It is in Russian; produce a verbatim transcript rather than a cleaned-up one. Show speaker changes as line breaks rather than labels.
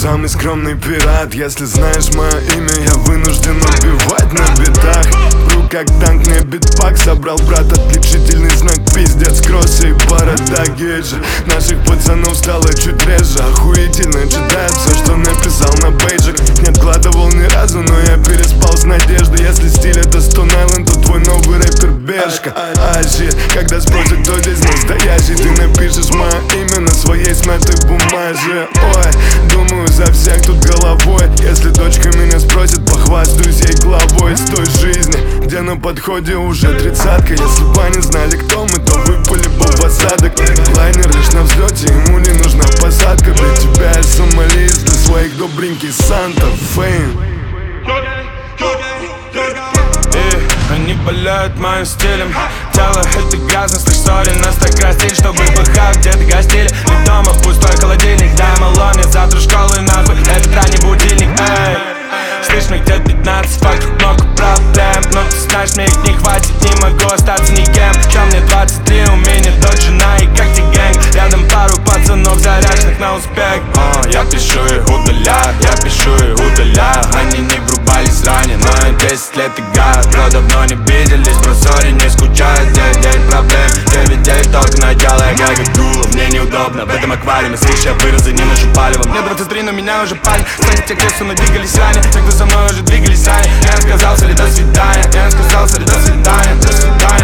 Самый скромный пират, если знаешь мое имя, я вынужден убивать на битах. Бру как танк, не битпак собрал, брат, отличительный знак, пиздец, кроссы и борода гейджа. Наших пацанов стало чуть реже, охуительно читает все, что написал на бейджах. Не откладывал ни разу, но я переспал с надеждой. Если стиль это Stone Island, то твой новый рэпер Бешка. Ажи, когда спросят, кто здесь настоящий, ты напишешь мое имя на своей смятой бумаже. Ой, думаю за всех тут головой. Если дочка меня спросит, похвастаюсь ей главой с той жизни, где на подходе уже тридцатка. Если бы они знали, кто мы, то выпали бы в осадок. Лайнер лишь на взлете, ему не нужна посадка. Для тебя я сомалист, для своих добренький Санта Фейм.
Они болеют моим стилем. Тело это грязно, слышь, сори, нас так растили, чтобы пыхал где-то гостили. И дома пустой холодильник, дай малой, мне завтра школы нахуй, этот ранний будильник, эй. Слышь, мне где-то пятнадцать, вокруг много проблем, но ты знаешь, мне их не хватит, не могу остаться никем. Чем мне двадцать три, у меня дочь, жена и как тебе гэнг. Рядом пару пацанов, заряженных на успех. uh, Я пишу и удаляю, я пишу и удаляю. Они не врубались ранее, но я десять лет играю. Бро, давно не виделись, бро, сори, не скучаю. Девять, девять проблем, девять, девять только начало. Я как дуло, мне неудобно в этом аквариуме. Слышь, я вырос, не ношу палево. Мне двадцать три, но меня уже палит. Кстати, те, кто со мной двигались ранее, те, кто со мной уже двигались ранее. Я сказал, сори, до свидания, я сказал, сори, до свидания, до свидания.